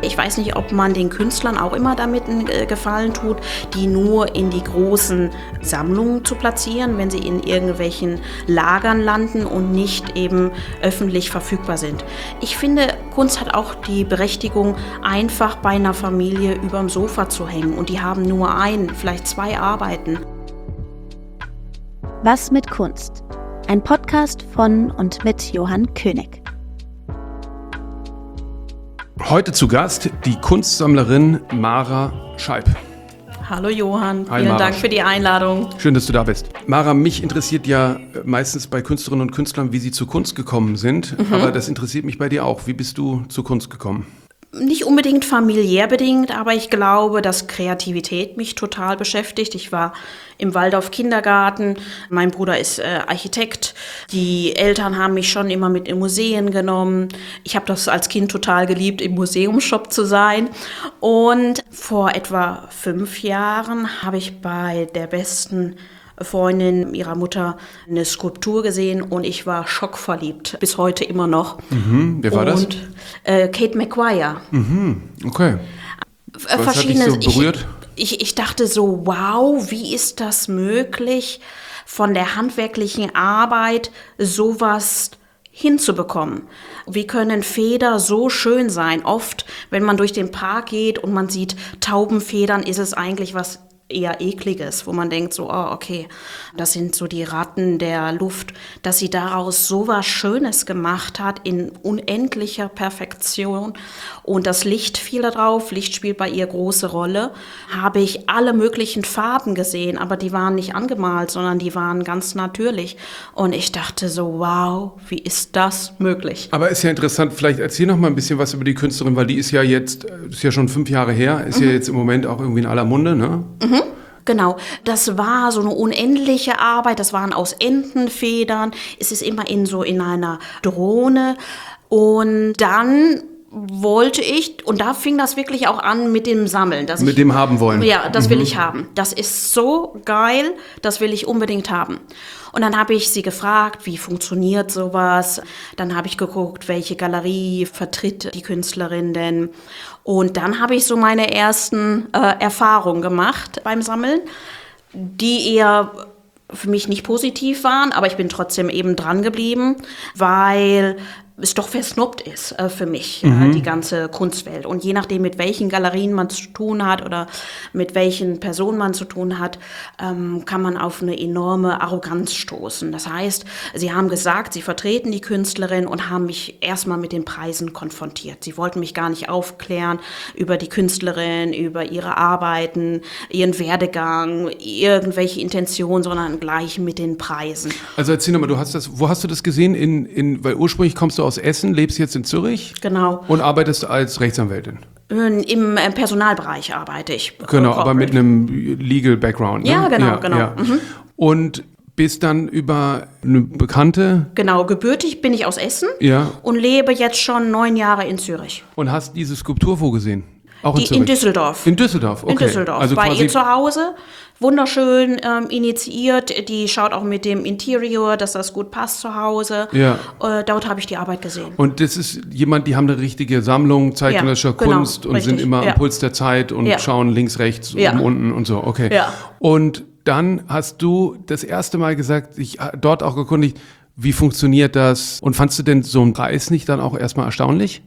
Ich weiß nicht, ob man den Künstlern auch immer damit einen Gefallen tut, die nur in die großen Sammlungen zu platzieren, wenn sie in irgendwelchen Lagern landen und nicht eben öffentlich verfügbar sind. Ich finde, Kunst hat auch die Berechtigung, einfach bei einer Familie überm Sofa zu hängen und die haben nur vielleicht 2 Arbeiten. Was mit Kunst? Ein Podcast von und mit Johann König. Heute zu Gast die Kunstsammlerin Mara Scheib. Hallo Johann, Hi, vielen Mara. Dank für die Einladung. Schön, dass du da bist. Mara, mich interessiert ja meistens bei Künstlerinnen und Künstlern, wie sie zur Kunst gekommen sind. Aber das interessiert mich bei dir auch. Wie bist du zur Kunst gekommen? Nicht unbedingt familiär bedingt, aber ich glaube, dass Kreativität mich total beschäftigt. Ich war im Waldorf Kindergarten, mein Bruder ist Architekt, die Eltern haben mich schon immer mit in Museen genommen. Ich habe das als Kind total geliebt, im Museumsshop zu sein. Und vor etwa 5 Jahren habe ich bei der besten Freundin ihrer Mutter eine Skulptur gesehen und ich war schockverliebt, bis heute immer noch. Wer war das? Und Kate McGuire. Okay. Was hat dich so berührt? Ich dachte so, wow, wie ist das möglich, von der handwerklichen Arbeit sowas hinzubekommen? Wie können Feder so schön sein? Oft, wenn man durch den Park geht und man sieht Taubenfedern, ist es eigentlich was eher Ekliges, wo man denkt so, oh, okay, das sind so die Ratten der Luft, dass sie daraus so was Schönes gemacht hat in unendlicher Perfektion und das Licht fiel da drauf, Licht spielt bei ihr große Rolle, habe ich alle möglichen Farben gesehen, aber die waren nicht angemalt, sondern die waren ganz natürlich und ich dachte so, wow, wie ist das möglich? Aber ist ja interessant, vielleicht erzähl noch mal ein bisschen was über die Künstlerin, weil die ist ja jetzt, ist ja schon 5 Jahre her, ist ja jetzt im Moment auch irgendwie in aller Munde, ne? Genau, das war so eine unendliche Arbeit, das waren aus Entenfedern, es ist immer in einer Drohne und dann wollte ich, und da fing das wirklich auch an mit dem Sammeln. Mit dem haben wollen. Ja, das will ich haben. Das ist so geil, das will ich unbedingt haben. Und dann habe ich sie gefragt, wie funktioniert sowas? Dann habe ich geguckt, welche Galerie vertritt die Künstlerin denn? Und dann habe ich so meine ersten Erfahrungen gemacht beim Sammeln, die eher für mich nicht positiv waren, aber ich bin trotzdem eben dran geblieben, weil es doch versnobbt ist für mich, die ganze Kunstwelt. Und je nachdem, mit welchen Galerien man zu tun hat oder mit welchen Personen man zu tun hat, kann man auf eine enorme Arroganz stoßen. Das heißt, sie haben gesagt, sie vertreten die Künstlerin und haben mich erstmal mit den Preisen konfrontiert. Sie wollten mich gar nicht aufklären über die Künstlerin, über ihre Arbeiten, ihren Werdegang, irgendwelche Intentionen, sondern gleich mit den Preisen. Also erzähl nochmal, wo hast du das gesehen? Weil ursprünglich kommst du aus Essen, lebst jetzt in Zürich. Genau. Und arbeitest als Rechtsanwältin. Im Personalbereich arbeite ich. Genau, aber mit einem Legal Background. Ne? Ja, genau. Ja. Und bist dann über eine Bekannte? Genau, gebürtig bin ich aus Essen und lebe jetzt schon 9 Jahre in Zürich. Und hast diese Skulptur wo gesehen? Auch in Zürich? In Düsseldorf. In Düsseldorf, okay. In Düsseldorf, also bei quasi ihr zu Hause. Wunderschön initiiert. Die schaut auch mit dem Interior, dass das gut passt zu Hause. Ja. Dort habe ich die Arbeit gesehen. Und das ist jemand, die haben eine richtige Sammlung zeitgenössischer Kunst und richtig. sind immer am Puls der Zeit und schauen links, rechts, oben, unten und so. Okay. Ja. Und dann hast du das erste Mal gesagt, ich dort auch erkundigt, wie funktioniert das? Und fandst du denn so einen Preis nicht dann auch erstmal erstaunlich?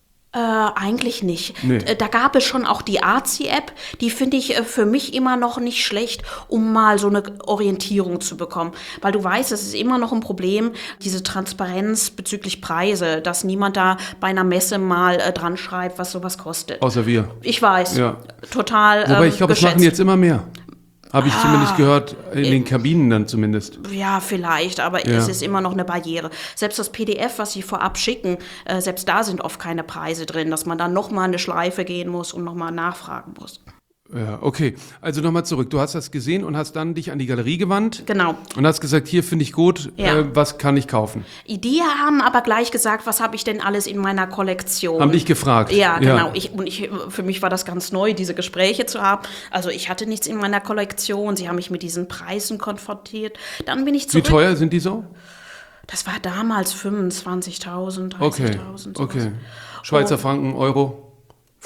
Eigentlich nicht. Nee. Da gab es schon auch die Artsy-App, die finde ich für mich immer noch nicht schlecht, um mal so eine Orientierung zu bekommen. Weil du weißt, es ist immer noch ein Problem, diese Transparenz bezüglich Preise, dass niemand da bei einer Messe mal dran schreibt, was sowas kostet. Außer wir. Ich weiß, Ja. Total Wobei ich glaube, es geschätzt. machen jetzt immer mehr. Habe ich zumindest gehört, in den Kabinen dann zumindest. Ja, vielleicht, aber es ist immer noch eine Barriere. Selbst das PDF, was sie vorab schicken, selbst da sind oft keine Preise drin, dass man dann nochmal eine Schleife gehen muss und nochmal nachfragen muss. Ja, okay. Also nochmal zurück. Du hast das gesehen und hast dann dich an die Galerie gewandt. Genau. Und hast gesagt, hier finde ich gut, was kann ich kaufen? Die haben aber gleich gesagt, was habe ich denn alles in meiner Kollektion? Haben dich gefragt? Ja, genau. Für mich war das ganz neu, diese Gespräche zu haben. Also ich hatte nichts in meiner Kollektion. Sie haben mich mit diesen Preisen konfrontiert. Dann bin ich zurück. Wie teuer sind die so? Das war damals 25.000, 30.000. Okay. Schweizer Franken, Euro?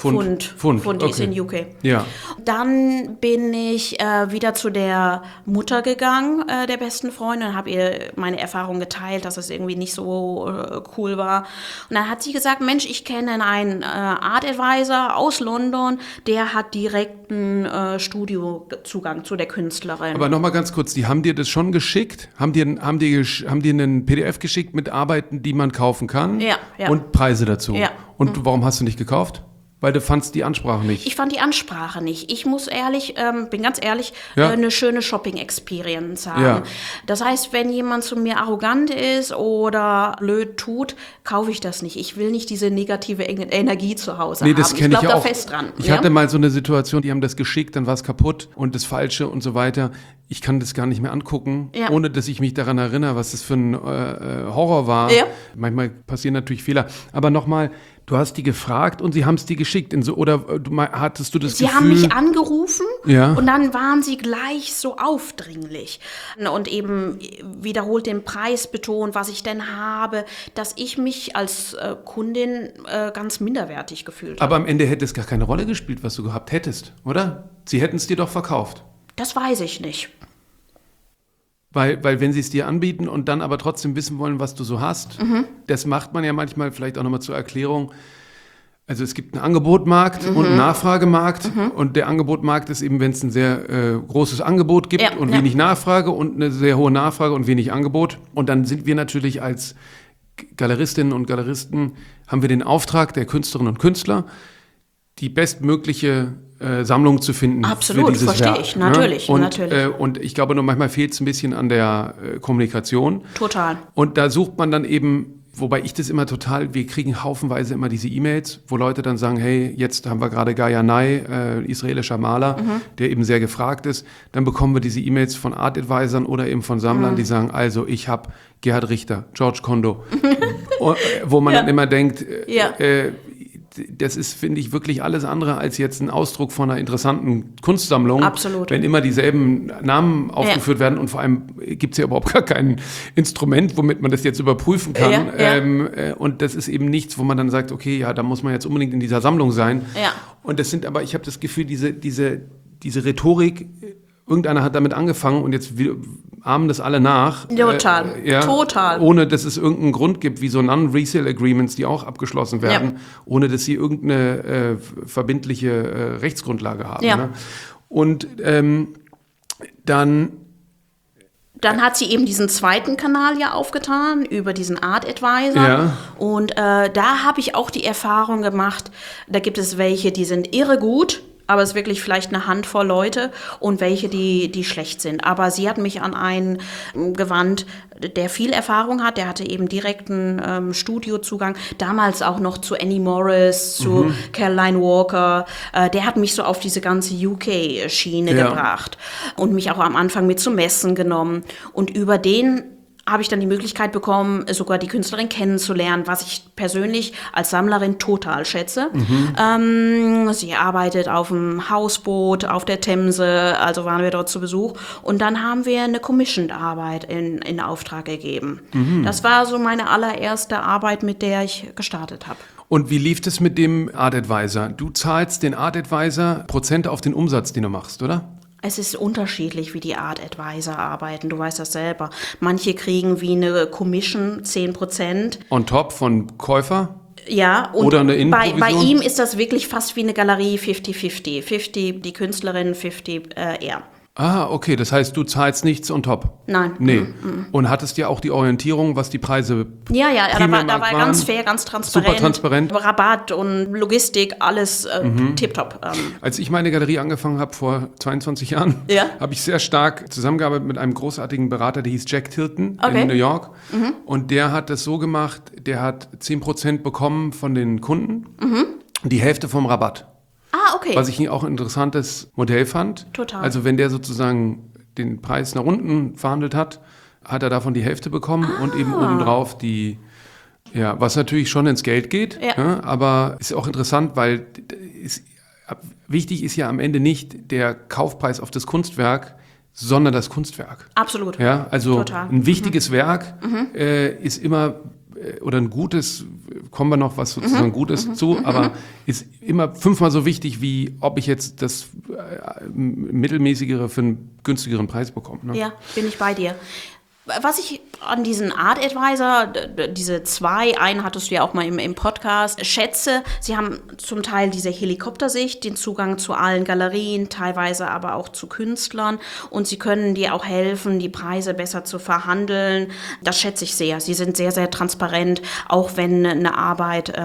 Pfund okay. ist in UK. Ja. Dann bin ich wieder zu der Mutter gegangen, der besten Freundin, und habe ihr meine Erfahrung geteilt, dass es irgendwie nicht so cool war. Und dann hat sie gesagt, Mensch, ich kenne einen Art Advisor aus London, der hat direkten Studiozugang zu der Künstlerin. Aber nochmal ganz kurz, die haben dir das schon geschickt? Haben dir einen PDF geschickt mit Arbeiten, die man kaufen kann? Ja. Und Preise dazu? Ja. Und warum hast du nicht gekauft? Weil du fandst die Ansprache nicht. Ich fand die Ansprache nicht. Ich muss bin ganz ehrlich, Ja. eine schöne Shopping-Experience haben. Ja. Das heißt, wenn jemand zu mir arrogant ist oder blöd tut, kaufe ich das nicht. Ich will nicht diese negative Energie zu Hause haben. Das kenne ich glaube ja da auch. fest dran. Ich hatte mal so eine Situation, die haben das geschickt, dann war es kaputt und das Falsche und so weiter. Ich kann das gar nicht mehr angucken, Ja. ohne dass ich mich daran erinnere, was das für ein Horror war. Ja. Manchmal passieren natürlich Fehler. Aber nochmal, du hast die gefragt und sie haben es dir geschickt. Hattest du das Sie Gefühl? haben mich angerufen Ja. und dann waren sie gleich so aufdringlich und eben wiederholt den Preis betont, was ich denn habe, dass ich mich als Kundin ganz minderwertig gefühlt habe. Aber am Ende hätte es gar keine Rolle gespielt, was du gehabt hättest, oder? Sie hätten es dir doch verkauft. Das weiß ich nicht. Weil wenn sie es dir anbieten und dann aber trotzdem wissen wollen, was du so hast, das macht man ja manchmal, vielleicht auch nochmal zur Erklärung. Also es gibt einen Angebotmarkt und einen Nachfragemarkt und der Angebotmarkt ist eben, wenn es ein sehr großes Angebot gibt Ja, und ja. wenig Nachfrage und eine sehr hohe Nachfrage und wenig Angebot. Und dann sind wir natürlich als Galeristinnen und Galeristen, haben wir den Auftrag der Künstlerinnen und Künstler, die bestmögliche Sammlung zu finden. Absolut, für dieses verstehe Werk, ich, natürlich, Und, natürlich. Und ich glaube, nur manchmal fehlt es ein bisschen an der Kommunikation. Total. Und da sucht man dann eben, wobei ich das immer wir kriegen haufenweise immer diese E-Mails, wo Leute dann sagen, hey, jetzt haben wir gerade Gaya Nai, israelischer Maler, der eben sehr gefragt ist. Dann bekommen wir diese E-Mails von Art Advisern oder eben von Sammlern, die sagen, also ich habe Gerhard Richter, George Condo, wo man dann immer denkt, das ist, finde ich, wirklich alles andere als jetzt ein Ausdruck von einer interessanten Kunstsammlung. Absolut. Wenn immer dieselben Namen aufgeführt werden und vor allem gibt es ja überhaupt gar kein Instrument, womit man das jetzt überprüfen kann. Und das ist eben nichts, wo man dann sagt, okay, ja, da muss man jetzt unbedingt in dieser Sammlung sein. Ja. Und das sind aber, ich habe das Gefühl, diese Rhetorik, irgendeiner hat damit angefangen und jetzt ahmen das alle nach. Total, total. Ohne, dass es irgendeinen Grund gibt, wie so Non-Resale-Agreements, die auch abgeschlossen werden, ohne dass sie irgendeine verbindliche Rechtsgrundlage haben. Ja. Ne? Und dann hat sie eben diesen zweiten Kanal ja aufgetan, über diesen Art Advisor. Ja. Und da habe ich auch die Erfahrung gemacht, da gibt es welche, die sind irre gut, aber es ist wirklich vielleicht eine Handvoll Leute und welche, die schlecht sind. Aber sie hat mich an einen gewandt, der viel Erfahrung hat. Der hatte eben direkten Studiozugang. Damals auch noch zu Annie Morris, zu Caroline Walker. Der hat mich so auf diese ganze UK-Schiene gebracht und mich auch am Anfang mit zu Messen genommen. Und über den habe ich dann die Möglichkeit bekommen, sogar die Künstlerin kennenzulernen, was ich persönlich als Sammlerin total schätze. Sie arbeitet auf dem Hausboot auf der Themse, also waren wir dort zu Besuch. Und dann haben wir eine Commissioned-Arbeit in Auftrag gegeben. Das war so meine allererste Arbeit, mit der ich gestartet habe. Und wie lief es mit dem Art Advisor? Du zahlst den Art Advisor Prozent auf den Umsatz, den du machst, oder? Es ist unterschiedlich, wie die Art Advisor arbeiten. Du weißt das selber. Manche kriegen wie eine Commission 10%. On top von Käufer? Ja, und oder eine bei Innenprovision? ihm ist das wirklich fast wie eine Galerie 50-50. 50 die Künstlerin, 50 er. Ah, okay, das heißt, du zahlst nichts on top? Nein. Nee. Und hattest ja auch die Orientierung, was die Preise Ja, da primär war waren? ganz fair, ganz transparent. Super transparent. Rabatt und Logistik, alles tipptopp. Als ich meine Galerie angefangen habe, vor 22 Jahren, habe ich sehr stark zusammengearbeitet mit einem großartigen Berater, der hieß Jack Tilton in New York. Und der hat das so gemacht, der hat 10% bekommen von den Kunden, die Hälfte vom Rabatt. Ah, okay. Was ich auch ein interessantes Modell fand. Total. Also wenn der sozusagen den Preis nach unten verhandelt hat, hat er davon die Hälfte bekommen und eben obendrauf was natürlich schon ins Geld geht. Ja, aber ist auch interessant, weil wichtig ist ja am Ende nicht der Kaufpreis auf das Kunstwerk, sondern das Kunstwerk. Absolut. Ja, also Total. ein wichtiges Werk ist immer oder ein gutes, kommen wir noch was sozusagen Gutes zu, aber ist immer 5-mal so wichtig, wie ob ich jetzt das mittelmäßigere für einen günstigeren Preis bekomme. Ne? Ja, bin ich bei dir. Was ich an diesen Art Advisor, diese 2, einen hattest du ja auch mal im Podcast, schätze, sie haben zum Teil diese Helikoptersicht, den Zugang zu allen Galerien, teilweise aber auch zu Künstlern und sie können dir auch helfen, die Preise besser zu verhandeln. Das schätze ich sehr. Sie sind sehr, sehr transparent, auch wenn eine Arbeit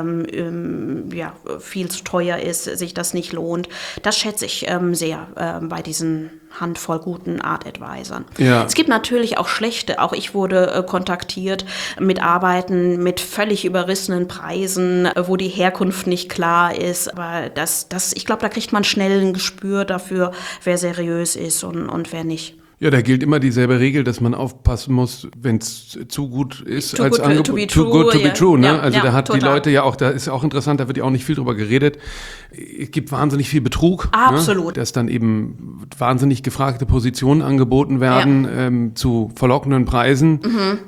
viel zu teuer ist, sich das nicht lohnt. Das schätze ich sehr bei diesen Handvoll guten Art Advisern. Ja. Es gibt natürlich auch schlechte. Auch ich wurde kontaktiert mit Arbeiten mit völlig überrissenen Preisen, wo die Herkunft nicht klar ist. Aber ich glaube, da kriegt man schnell ein Gespür dafür, wer seriös ist und wer nicht. Ja, da gilt immer dieselbe Regel, dass man aufpassen muss, wenn es zu gut ist Too als good Angebot. to be Too true, good to be ja. true, ne? Ja, also ja, da hat total. die Leute ja auch, da ist ja auch interessant, da wird ja auch nicht viel drüber geredet. Es gibt wahnsinnig viel Betrug. Absolut. Ne? Dass dann eben wahnsinnig gefragte Positionen angeboten werden zu verlockenden Preisen,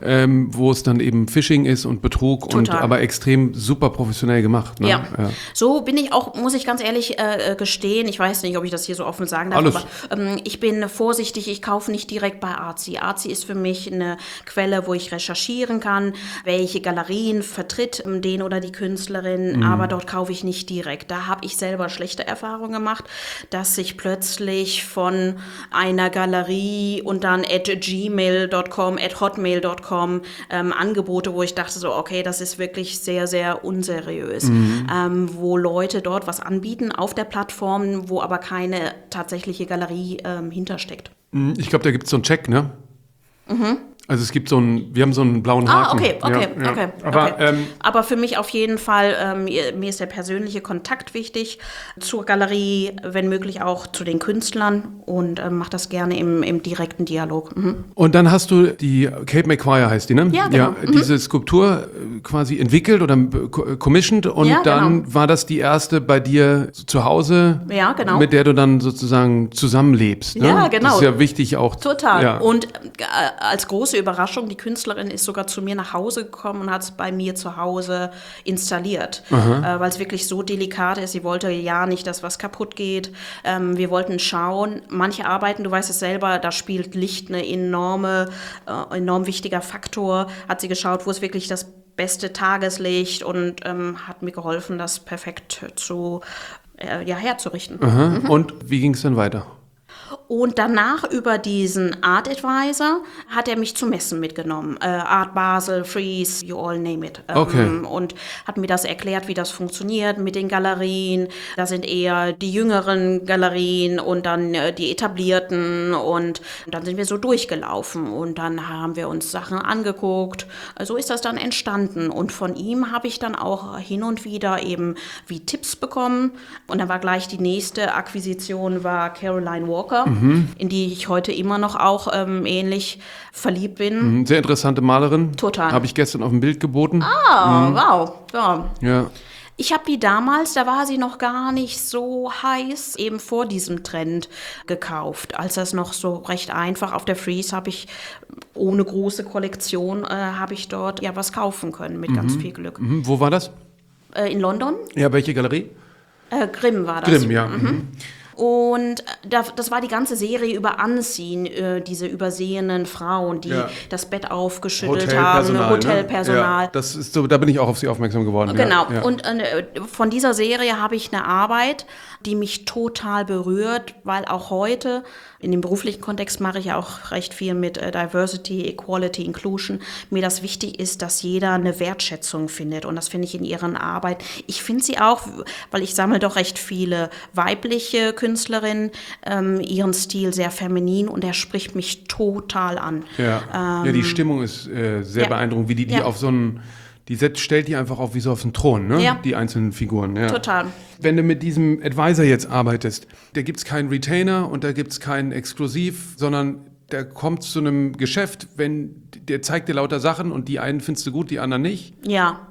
wo es dann eben Phishing ist und Betrug und aber extrem super professionell gemacht. Ne? Ja. So bin ich auch, muss ich ganz ehrlich gestehen, ich weiß nicht, ob ich das hier so offen sagen darf, Alles. aber ich bin vorsichtig, ich kaufe nicht direkt bei Artsy. Artsy ist für mich eine Quelle, wo ich recherchieren kann, welche Galerien vertritt den oder die Künstlerin, aber dort kaufe ich nicht direkt. Da habe ich selber schlechte Erfahrungen gemacht, dass ich plötzlich von einer Galerie und dann @gmail.com, @hotmail.com Angebote, wo ich dachte so, okay, das ist wirklich sehr, sehr unseriös, wo Leute dort was anbieten auf der Plattform, wo aber keine tatsächliche Galerie hintersteckt. Ich glaube, da gibt es so einen Check, ne? Also es gibt wir haben so einen blauen Haken. Okay. Aber, Aber für mich auf jeden Fall, mir ist der persönliche Kontakt wichtig zur Galerie, wenn möglich auch zu den Künstlern und mache das gerne im direkten Dialog. Und dann hast du die Kate McQuire heißt die, ne? Ja, genau. Diese Skulptur quasi entwickelt oder commissioned und Ja, dann genau. war das die erste bei dir zu Hause, Ja, genau. mit der du dann sozusagen zusammenlebst. Ne? Ja, genau. Das ist ja wichtig auch. Total. Ja. Und als große Überraschung, die Künstlerin ist sogar zu mir nach Hause gekommen und hat es bei mir zu Hause installiert, weil es wirklich so delikat ist. Sie wollte ja nicht, dass was kaputt geht. Wir wollten schauen, manche Arbeiten, du weißt es selber, da spielt Licht eine enorm wichtiger Faktor. Hat sie geschaut, wo ist wirklich das beste Tageslicht und hat mir geholfen, das perfekt herzurichten. Und wie ging es dann weiter? Und danach über diesen Art Advisor hat er mich zu Messen mitgenommen. Art Basel, Frieze, you all name it. Okay. Und hat mir das erklärt, wie das funktioniert mit den Galerien. Da sind eher die jüngeren Galerien und dann die etablierten. Und dann sind wir so durchgelaufen und dann haben wir uns Sachen angeguckt. So ist das dann entstanden. Und von ihm habe ich dann auch hin und wieder eben wie Tipps bekommen. Und dann war gleich die nächste Akquisition war Caroline Walker, in die ich heute immer noch auch ähnlich verliebt bin. Sehr interessante Malerin. Total. Habe ich gestern auf dem Bild geboten. Wow. Ja. Ja. Ich habe die damals, da war sie noch gar nicht so heiß, eben vor diesem Trend gekauft. Als das noch so recht einfach auf der Frieze habe ich ohne große Kollektion, habe ich dort ja was kaufen können mit ganz viel Glück. Wo war das? In London, Ja, welche Galerie? Grimm war das. Grimm, ja. Und das war die ganze Serie über Unseen, diese übersehenen Frauen, die das Bett aufgeschüttelt haben, Hotelpersonal. Ja, das ist so, da bin ich auch auf sie aufmerksam geworden. Genau. Ja. Und von dieser Serie habe ich eine Arbeit, die mich total berührt, weil auch heute, in dem beruflichen Kontext mache ich ja auch recht viel mit Diversity, Equality, Inclusion, mir das wichtig ist, dass jeder eine Wertschätzung findet. Und das finde ich in ihren Arbeit. Ich finde sie auch, weil ich sammle doch recht viele weibliche Künstlerinnen, ihren Stil sehr feminin und der spricht mich total an. Ja, die Stimmung ist sehr beeindruckend, wie die auf so einen, stellt die einfach auf wie so auf einen Thron, ne? Ja. Die einzelnen Figuren. Ja. Total. Wenn du mit diesem Advisor jetzt arbeitest, da gibt es keinen Retainer und da gibt es keinen Exklusiv, sondern der kommt zu einem Geschäft, der zeigt dir lauter Sachen und die einen findest du gut, die anderen nicht. Ja.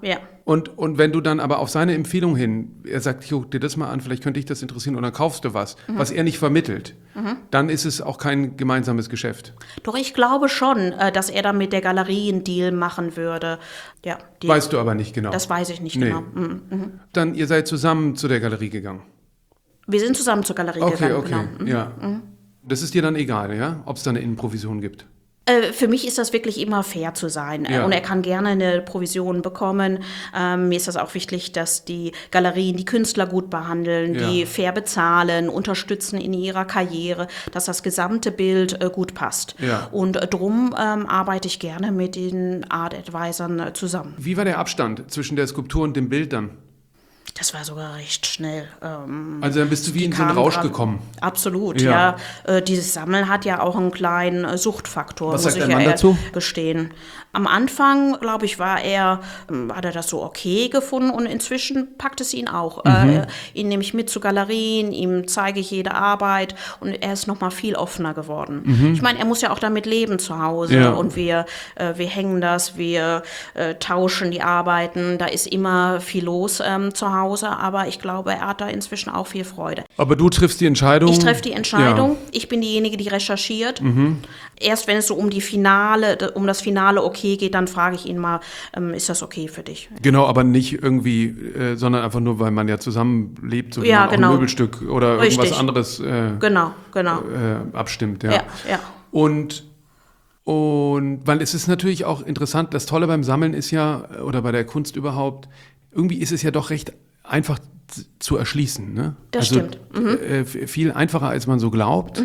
Und wenn du dann aber auf seine Empfehlung hin, er sagt, guck dir das mal an, vielleicht könnte dich das interessieren und dann kaufst du was er nicht vermittelt, dann ist es auch kein gemeinsames Geschäft. Doch ich glaube schon, dass er dann mit der Galerie einen Deal machen würde. Ja, Weißt du aber nicht genau. Das weiß ich nicht genau. Mhm. Dann, ihr seid zusammen zu der Galerie gegangen. Wir sind zusammen zur Galerie gegangen. Genau. Ja. Das ist dir dann egal, ja, ob es da eine Innenprovision gibt? Für mich ist das wirklich immer fair zu sein. Ja. Und er kann gerne eine Provision bekommen. Mir ist das auch wichtig, dass die Galerien die Künstler gut behandeln, die fair bezahlen, unterstützen in ihrer Karriere, dass das gesamte Bild gut passt. Ja. Und drum arbeite ich gerne mit den Art Advisern zusammen. Wie war der Abstand zwischen der Skulptur und dem Bild dann? Das war sogar recht schnell. Also dann bist du wie in so einen Rausch gekommen. Absolut, Ja. ja. Dieses Sammeln hat ja auch einen kleinen Suchtfaktor, Was muss sagt ich dein Mann ja dazu? gestehen. Am Anfang, glaube ich, hat er das so okay gefunden und inzwischen packt es ihn auch. Ihn nehme ich mit zu Galerien, ihm zeige ich jede Arbeit und er ist noch mal viel offener geworden. Ich meine, er muss ja auch damit leben zu Hause und wir hängen das, wir tauschen die Arbeiten, da ist immer viel los zu Hause, aber ich glaube, er hat da inzwischen auch viel Freude. Aber du triffst die Entscheidung? Ich treffe die Entscheidung. Ja. Ich bin diejenige, die recherchiert. Erst wenn es so um das Finale okay geht, dann frage ich ihn mal, ist das okay für dich? Genau, aber nicht irgendwie, sondern einfach nur, weil man ja zusammenlebt, so wie man auch ein Möbelstück oder irgendwas anderes Genau. abstimmt. Ja. Ja. Und weil es ist natürlich auch interessant, das Tolle beim Sammeln ist ja, oder bei der Kunst überhaupt, irgendwie ist es ja doch recht einfach zu erschließen. Ne? Das stimmt. Viel einfacher, als man so glaubt.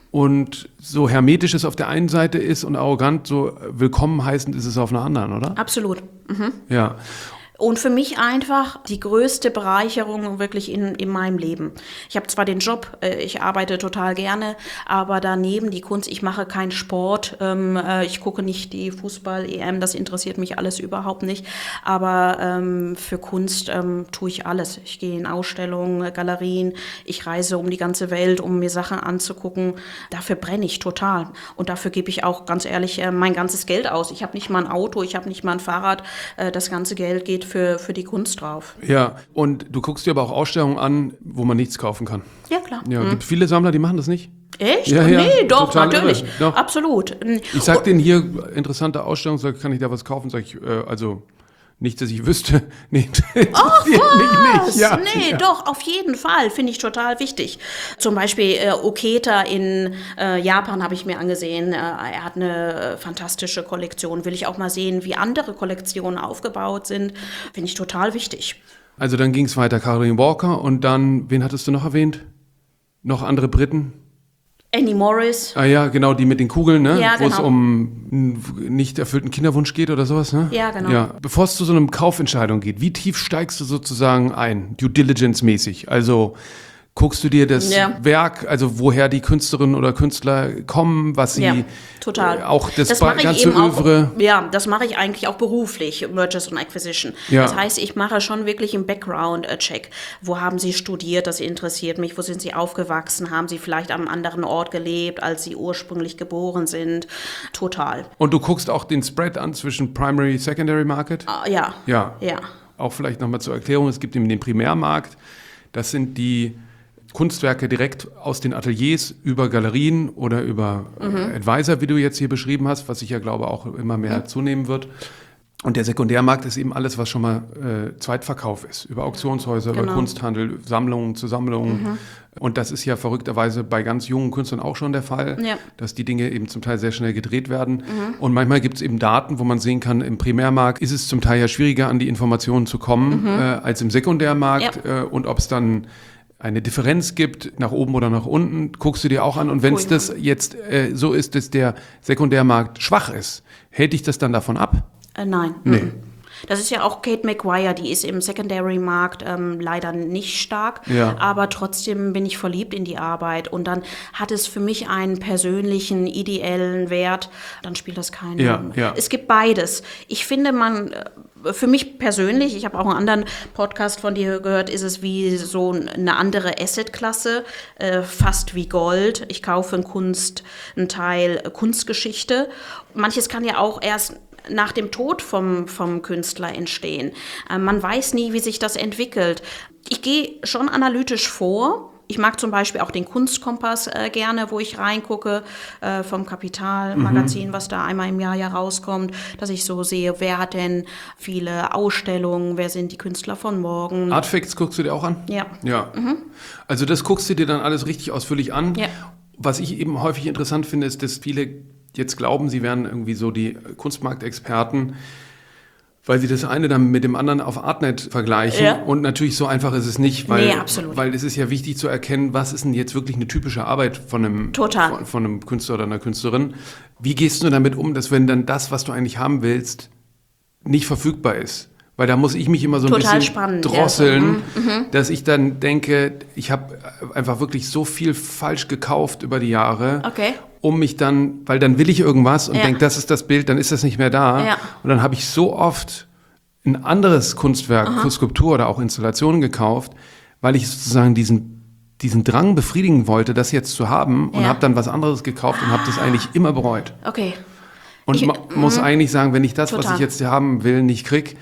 Und so hermetisch es auf der einen Seite ist und arrogant, so willkommen heißend ist es auf einer anderen, oder? Absolut. Ja. Und für mich einfach die größte Bereicherung wirklich in meinem Leben. Ich habe zwar den Job, ich arbeite total gerne, aber daneben die Kunst, ich mache keinen Sport, ich gucke nicht die Fußball-EM, das interessiert mich alles überhaupt nicht. Aber für Kunst tue ich alles. Ich gehe in Ausstellungen, Galerien, ich reise um die ganze Welt, um mir Sachen anzugucken. Dafür brenne ich total. Und dafür gebe ich auch, ganz ehrlich, mein ganzes Geld aus. Ich habe nicht mal ein Auto, ich habe nicht mal ein Fahrrad. Das ganze Geld geht für die Kunst drauf. Ja, und du guckst dir aber auch Ausstellungen an, wo man nichts kaufen kann. Ja, klar. Ja, gibt viele Sammler, die machen das nicht? Echt? Ja, Nee, doch, total natürlich. irre. Doch. Absolut. Ich sag denen hier, interessante Ausstellung, sag, kann ich da was kaufen? Sag ich, also nicht, dass ich wüsste. Nee, Ach was? nicht. Ja, nee, ja. doch, auf jeden Fall. Finde ich total wichtig. Zum Beispiel Oketa in Japan habe ich mir angesehen. Er hat eine fantastische Kollektion. Will ich auch mal sehen, wie andere Kollektionen aufgebaut sind. Finde ich total wichtig. Also dann ging es weiter, Caroline Walker und dann, wen hattest du noch erwähnt? Noch andere Briten? Annie Morris. Ah ja, genau, die mit den Kugeln, ne? Ja, Wo es genau. um einen nicht erfüllten Kinderwunsch geht oder sowas, ne? Ja, genau. Ja. Bevor es zu so einer Kaufentscheidung geht, wie tief steigst du sozusagen ein, Due Diligence-mäßig? Also guckst du dir das Werk, also woher die Künstlerinnen oder Künstler kommen, was sie total. Auch das mache ich ganze eben auch, Övre. Ja, das mache ich eigentlich auch beruflich, Mergers und Acquisition. Ja. Das heißt, ich mache schon wirklich einen Background-Check. Wo haben Sie studiert? Das interessiert mich. Wo sind Sie aufgewachsen? Haben Sie vielleicht am anderen Ort gelebt, als Sie ursprünglich geboren sind? Total. Und du guckst auch den Spread an zwischen Primary, Secondary Market? Ja. Ja. Ja. Auch vielleicht nochmal zur Erklärung, es gibt eben den Primärmarkt. Das sind die Kunstwerke direkt aus den Ateliers über Galerien oder über Advisor, wie du jetzt hier beschrieben hast, was ich ja glaube auch immer mehr zunehmen wird. Und der Sekundärmarkt ist eben alles, was schon mal Zweitverkauf ist, über Auktionshäuser, über Kunsthandel, Sammlungen zu Sammlungen. Und das ist ja verrückterweise bei ganz jungen Künstlern auch schon der Fall, dass die Dinge eben zum Teil sehr schnell gedreht werden. Und manchmal gibt es eben Daten, wo man sehen kann, im Primärmarkt ist es zum Teil ja schwieriger, an die Informationen zu kommen, als im Sekundärmarkt. Und ob es dann eine Differenz gibt, nach oben oder nach unten, guckst du dir auch an. Und wenn es das jetzt so ist, dass der Sekundärmarkt schwach ist, hält dich das dann davon ab? Nein. Nee. Das ist ja auch Kate McGuire, die ist im Secondary-Markt leider nicht stark, aber trotzdem bin ich verliebt in die Arbeit und dann hat es für mich einen persönlichen, ideellen Wert, dann spielt das keine Rolle. Ja. Es gibt beides. Ich finde, für mich persönlich, ich habe auch einen anderen Podcast von dir gehört, ist es wie so eine andere Assetklasse, fast wie Gold. Ich kaufe einen Teil Kunstgeschichte. Manches kann ja auch erst nach dem Tod vom Künstler entstehen. Man weiß nie, wie sich das entwickelt. Ich gehe schon analytisch vor. Ich mag zum Beispiel auch den Kunstkompass gerne, wo ich reingucke vom Kapital-Magazin, was da einmal im Jahr ja rauskommt, dass ich so sehe, wer hat denn viele Ausstellungen, wer sind die Künstler von morgen. Artfacts guckst du dir auch an? Ja. Ja. Also das guckst du dir dann alles richtig ausführlich an. Ja. Was ich eben häufig interessant finde, ist, dass viele jetzt glauben, sie wären irgendwie so die Kunstmarktexperten, weil sie das eine dann mit dem anderen auf Artnet vergleichen. Ja. Und natürlich so einfach ist es nicht, weil, Nee, absolut. weil es ist ja wichtig zu erkennen, was ist denn jetzt wirklich eine typische Arbeit von einem Künstler oder einer Künstlerin. Wie gehst du damit um, dass wenn dann das, was du eigentlich haben willst, nicht verfügbar ist? Weil da muss ich mich immer so ein Total bisschen spannend, drosseln, dass ich dann denke, ich habe einfach wirklich so viel falsch gekauft über die Jahre. Okay. Um mich dann, weil dann will ich irgendwas und denke, das ist das Bild, dann ist das nicht mehr da. Ja. Und dann habe ich so oft ein anderes Kunstwerk, Skulptur oder auch Installationen gekauft, weil ich sozusagen diesen Drang befriedigen wollte, das jetzt zu haben und habe dann was anderes gekauft und habe das eigentlich immer bereut. Okay. Und muss eigentlich sagen, wenn ich das, was Total. ich jetzt haben will, nicht krieg,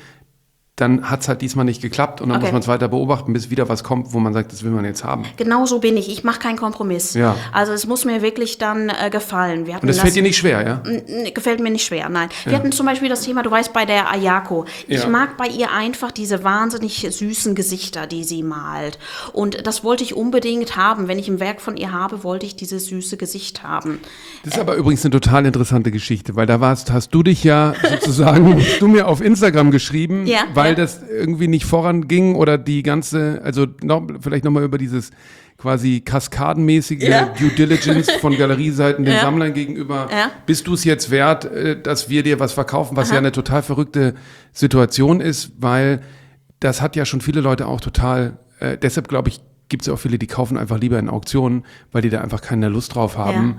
dann hat es halt diesmal nicht geklappt und dann muss man es weiter beobachten, bis wieder was kommt, wo man sagt, das will man jetzt haben. Genau so bin ich. Ich mache keinen Kompromiss. Ja. Also es muss mir wirklich dann gefallen. Wir hatten Und das fällt dir nicht schwer, ja? Gefällt mir nicht schwer, nein. Wir hatten zum Beispiel das Thema, du weißt, bei der Ayako. Ich mag bei ihr einfach diese wahnsinnig süßen Gesichter, die sie malt. Und das wollte ich unbedingt haben. Wenn ich ein Werk von ihr habe, wollte ich dieses süße Gesicht haben. Das ist aber übrigens eine total interessante Geschichte, weil da hast du dich ja sozusagen, du mir auf Instagram geschrieben, Ja, weil das irgendwie nicht voranging oder die ganze, also vielleicht nochmal über dieses quasi kaskadenmäßige Due Diligence von Galerieseiten den Sammlern gegenüber. Ja. Bist du es jetzt wert, dass wir dir was verkaufen, was ja eine total verrückte Situation ist, weil das hat ja schon viele Leute auch total, deshalb glaube ich, gibt es auch viele, die kaufen einfach lieber in Auktionen, weil die da einfach keine Lust drauf haben,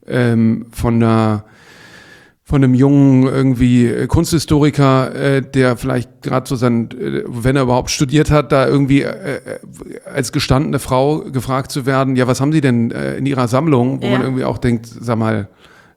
von einem jungen irgendwie Kunsthistoriker, der vielleicht gerade so wenn er überhaupt studiert hat, da irgendwie als gestandene Frau gefragt zu werden, ja, was haben Sie denn in Ihrer Sammlung, wo man irgendwie auch denkt, sag mal,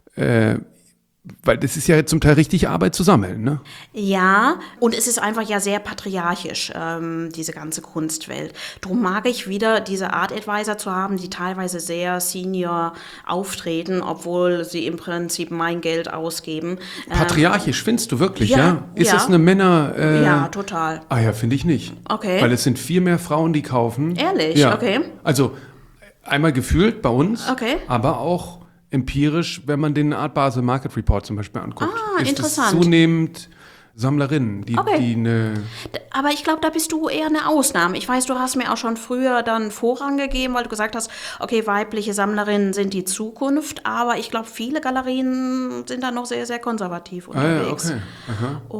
weil das ist ja zum Teil richtig Arbeit zu sammeln, ne? Ja, und es ist einfach ja sehr patriarchisch, diese ganze Kunstwelt. Darum mag ich wieder diese Art Advisor zu haben, die teilweise sehr senior auftreten, obwohl sie im Prinzip mein Geld ausgeben. Patriarchisch findest du wirklich, ja? Ja, Ist ja. es eine Männer... Ja, total. Ah ja, finde ich nicht. Okay. Weil es sind viel mehr Frauen, die kaufen. Ehrlich? Ja. Okay. Also einmal gefühlt bei uns, Okay. aber auch empirisch, wenn man den Art Basel Market Report zum Beispiel anguckt. Ah, ist interessant. es zunehmend Sammlerinnen, die eine... Aber ich glaube, da bist du eher eine Ausnahme. Ich weiß, du hast mir auch schon früher dann Vorrang gegeben, weil du gesagt hast, okay, weibliche Sammlerinnen sind die Zukunft, aber ich glaube, viele Galerien sind da noch sehr, sehr konservativ unterwegs. Ah, ja, okay. Aha.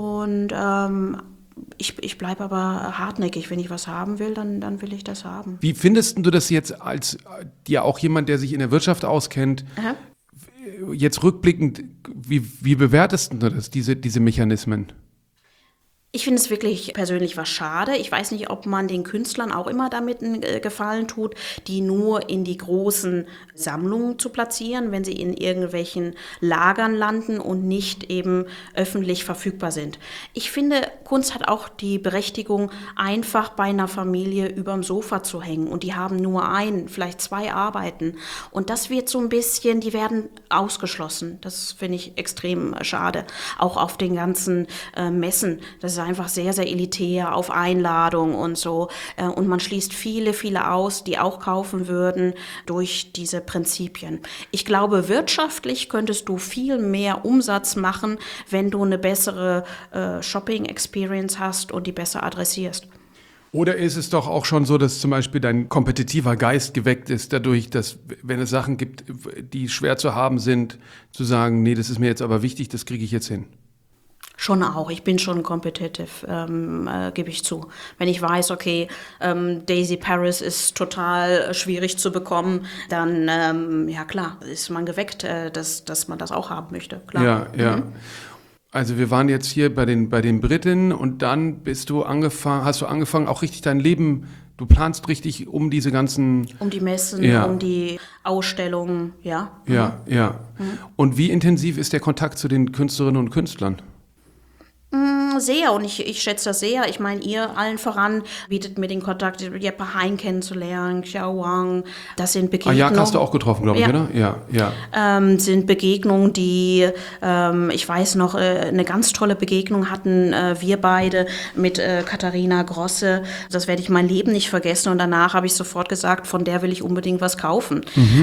Und ich bleibe aber hartnäckig. Wenn ich was haben will, dann will ich das haben. Wie findest du das jetzt als ja auch jemand, der sich in der Wirtschaft auskennt, jetzt rückblickend, wie bewertest du das, diese Mechanismen? Ich finde es wirklich persönlich was schade. Ich weiß nicht, ob man den Künstlern auch immer damit einen Gefallen tut, die nur in die großen Sammlungen zu platzieren, wenn sie in irgendwelchen Lagern landen und nicht eben öffentlich verfügbar sind. Ich finde, Kunst hat auch die Berechtigung, einfach bei einer Familie überm Sofa zu hängen und die haben nur vielleicht 2 Arbeiten. Und das wird so ein bisschen, die werden ausgeschlossen. Das finde ich extrem schade. Auch auf den ganzen Messen. Das ist einfach sehr, sehr elitär, auf Einladung und so. Und man schließt viele, viele aus, die auch kaufen würden durch diese Prinzipien. Ich glaube, wirtschaftlich könntest du viel mehr Umsatz machen, wenn du eine bessere Shopping-Experience hast und die besser adressierst. Oder ist es doch auch schon so, dass zum Beispiel dein kompetitiver Geist geweckt ist, dadurch, dass, wenn es Sachen gibt, die schwer zu haben sind, zu sagen, nee, das ist mir jetzt aber wichtig, das kriege ich jetzt hin? Schon auch. Ich bin schon competitive, gebe ich zu. Wenn ich weiß, okay, Daisy Paris ist total schwierig zu bekommen, dann, ja klar, ist man geweckt, dass man das auch haben möchte. Klar. Ja. Also wir waren jetzt hier bei den Britinnen und dann hast du angefangen, auch richtig dein Leben, du planst richtig um diese ganzen... Um die Messen, um die Ausstellungen, ja. Ja. Und wie intensiv ist der Kontakt zu den Künstlerinnen und Künstlern? sehr und ich schätze das sehr. Ich meine, ihr allen voran bietet mir den Kontakt, Jeppe Hein kennenzulernen, Xiao Wang. Das sind Begegnungen. Ajak hast du auch getroffen, glaube ich, oder? Ja. Sind Begegnungen, die, ich weiß noch, eine ganz tolle Begegnung hatten wir beide mit Katharina Grosse. Das werde ich mein Leben nicht vergessen. Und danach habe ich sofort gesagt, von der will ich unbedingt was kaufen.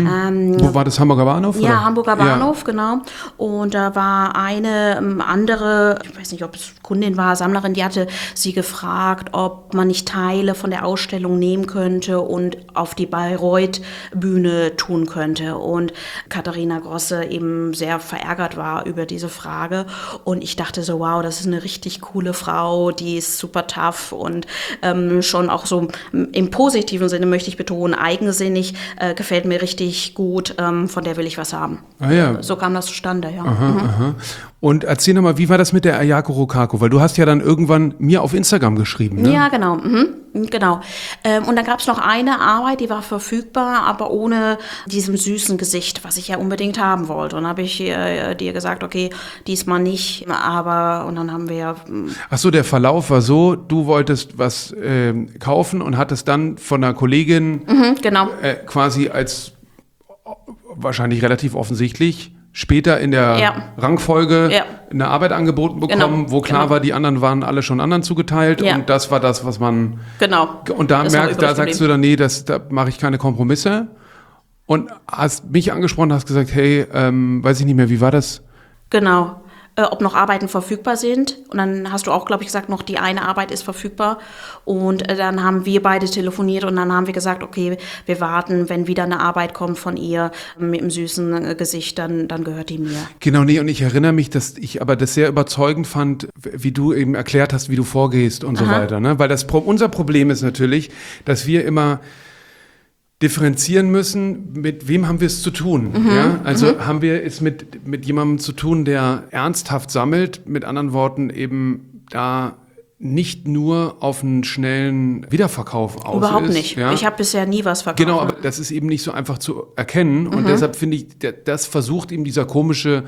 Wo war das, Hamburger Bahnhof? Ja, oder? Hamburger Bahnhof, genau. Und da war eine andere, ich weiß nicht, ob es Kundin war, Sammlerin, die hatte sie gefragt, ob man nicht Teile von der Ausstellung nehmen könnte und auf die Bayreuth-Bühne tun könnte. Und Katharina Grosse eben sehr verärgert war über diese Frage. Und ich dachte so, wow, das ist eine richtig coole Frau, die ist super tough und schon auch so im positiven Sinne, möchte ich betonen, eigensinnig, gefällt mir richtig gut, von der will ich was haben. Ah, ja. So kam das zustande, ja. Aha. Und erzähl nochmal, wie war das mit der Ayako Rokako? Weil du hast ja dann irgendwann mir auf Instagram geschrieben, ne? Ja, genau. Genau. Und dann gab es noch eine Arbeit, die war verfügbar, aber ohne diesem süßen Gesicht, was ich ja unbedingt haben wollte. Und dann habe ich dir gesagt, okay, diesmal nicht, aber, und dann haben wir... Ach so, der Verlauf war so, du wolltest was kaufen und hattest dann von einer Kollegin genau. Quasi als wahrscheinlich relativ offensichtlich später in der Rangfolge eine Arbeit angeboten bekommen, wo klar war, die anderen waren alle schon anderen zugeteilt und das war das, was man... Genau. Und da sagst du dann, nee, da mache ich keine Kompromisse und hast mich angesprochen, hast gesagt, hey, weiß ich nicht mehr, wie war das? Genau. Ob noch Arbeiten verfügbar sind. Und dann hast du auch, glaube ich, gesagt, noch die eine Arbeit ist verfügbar. Und dann haben wir beide telefoniert und dann haben wir gesagt, okay, wir warten, wenn wieder eine Arbeit kommt von ihr mit einem süßen Gesicht, dann gehört die mir. Genau, nee, und ich erinnere mich, dass ich aber das sehr überzeugend fand, wie du eben erklärt hast, wie du vorgehst und so weiter. Ne? Weil unser Problem ist natürlich, dass wir immer differenzieren müssen, mit wem haben wir es zu tun. Ja? Also haben wir es mit jemandem zu tun, der ernsthaft sammelt, mit anderen Worten eben da nicht nur auf einen schnellen Wiederverkauf aus Überhaupt ist. nicht. Ja? Ich habe bisher nie was verkauft. Genau, aber das ist eben nicht so einfach zu erkennen und deshalb finde ich, das versucht ihm diese komische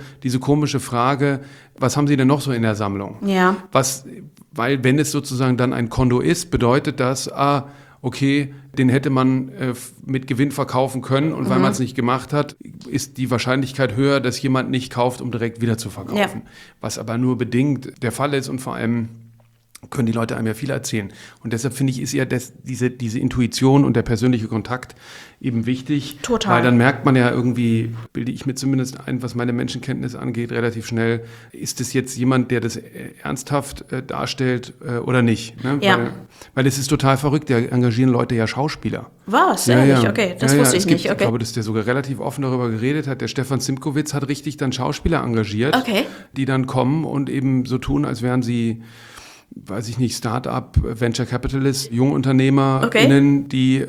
Frage, was haben Sie denn noch so in der Sammlung? Ja. Weil wenn es sozusagen dann ein Kondo ist, bedeutet das, okay, den hätte man mit Gewinn verkaufen können und weil man es nicht gemacht hat, ist die Wahrscheinlichkeit höher, dass jemand nicht kauft, um direkt wieder zu verkaufen. Ja. Was aber nur bedingt der Fall ist und vor allem können die Leute einem ja viel erzählen. Und deshalb finde ich, ist ja diese Intuition und der persönliche Kontakt eben wichtig. Total. Weil dann merkt man ja irgendwie, bilde ich mir zumindest ein, was meine Menschenkenntnis angeht, relativ schnell, ist es jetzt jemand, der das ernsthaft darstellt oder nicht? Ne? Ja. Weil es ist total verrückt, da engagieren Leute ja Schauspieler. Was? Ehrlich? Okay, das wusste ich nicht. Okay. Ich glaube, dass der sogar relativ offen darüber geredet hat. Der Stefan Simkowitz hat richtig dann Schauspieler engagiert, die dann kommen und eben so tun, als wären sie, weiß ich nicht, Start-up, Venture Capitalist, JungunternehmerInnen, die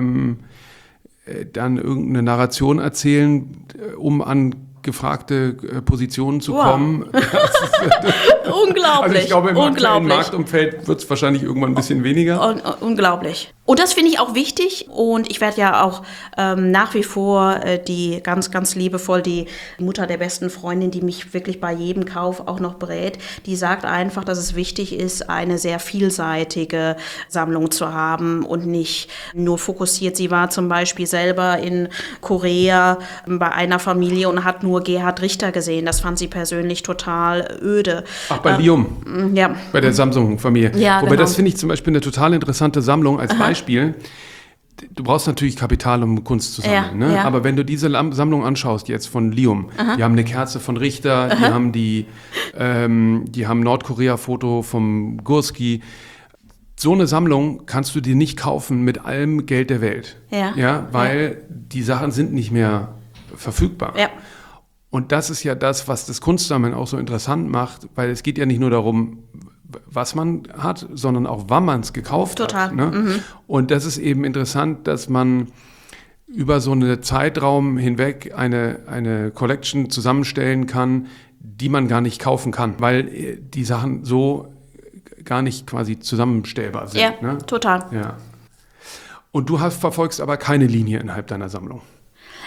dann irgendeine Narration erzählen, um an gefragte Positionen zu kommen. Unglaublich. Also ich glaube, im aktuellen Marktumfeld wird es wahrscheinlich irgendwann ein bisschen weniger. Unglaublich. Und das finde ich auch wichtig. Und ich werde ja auch nach wie vor die ganz, ganz liebevoll, die Mutter der besten Freundin, die mich wirklich bei jedem Kauf auch noch berät, die sagt einfach, dass es wichtig ist, eine sehr vielseitige Sammlung zu haben und nicht nur fokussiert. Sie war zum Beispiel selber in Korea bei einer Familie und hat nur Gerhard Richter gesehen. Das fand sie persönlich total öde. Ach, bei Lium. Ja. Bei der Samsung-Familie. Ja, Wobei genau. Das finde ich zum Beispiel eine total interessante Sammlung als Beispiel. Du brauchst natürlich Kapital, um Kunst zu sammeln. Ne? Aber wenn du diese Sammlung anschaust, jetzt von Lium, die haben eine Kerze von Richter, die haben Nordkorea-Foto vom Gursky. So eine Sammlung kannst du dir nicht kaufen mit allem Geld der Welt. Weil die Sachen sind nicht mehr verfügbar. Ja. Und das ist ja das, was das Kunstsammeln auch so interessant macht, weil es geht ja nicht nur darum, was man hat, sondern auch, wann man es gekauft hat. Ne? Und das ist eben interessant, dass man über so einen Zeitraum hinweg eine Collection zusammenstellen kann, die man gar nicht kaufen kann, weil die Sachen so gar nicht quasi zusammenstellbar sind. Ja, ne? total. Ja. Und du verfolgst aber keine Linie innerhalb deiner Sammlung.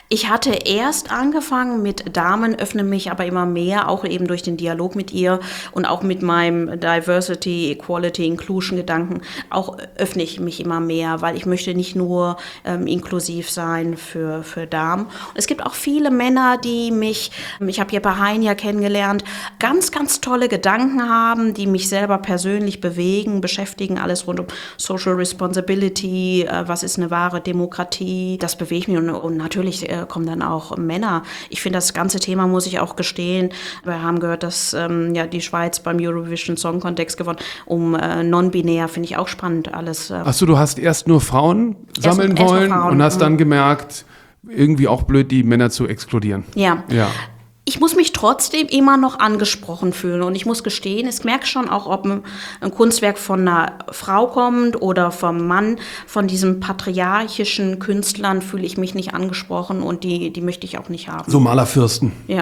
Ich hatte erst angefangen mit Damen, öffne mich aber immer mehr, auch eben durch den Dialog mit ihr und auch mit meinem Diversity, Equality, Inclusion-Gedanken, auch öffne ich mich immer mehr, weil ich möchte nicht nur inklusiv sein für Damen. Und es gibt auch viele Männer, die ich habe hier bei Hein ja kennengelernt, ganz, ganz tolle Gedanken haben, die mich selber persönlich bewegen, beschäftigen, alles rund um Social Responsibility, was ist eine wahre Demokratie, das bewegt mich und natürlich kommen dann auch Männer. Ich finde, das ganze Thema, muss ich auch gestehen, wir haben gehört, dass die Schweiz beim Eurovision Song Contest gewonnen, non-binär, finde ich auch spannend alles. Achso, du hast erst nur Frauen sammeln wollen und hast dann gemerkt, irgendwie auch blöd, die Männer zu exkludieren. Ja. Ich muss mich trotzdem immer noch angesprochen fühlen und ich muss gestehen, ich merke schon auch, ob ein Kunstwerk von einer Frau kommt oder vom Mann, von diesen patriarchischen Künstlern fühle ich mich nicht angesprochen und die möchte ich auch nicht haben. So Malerfürsten. Ja.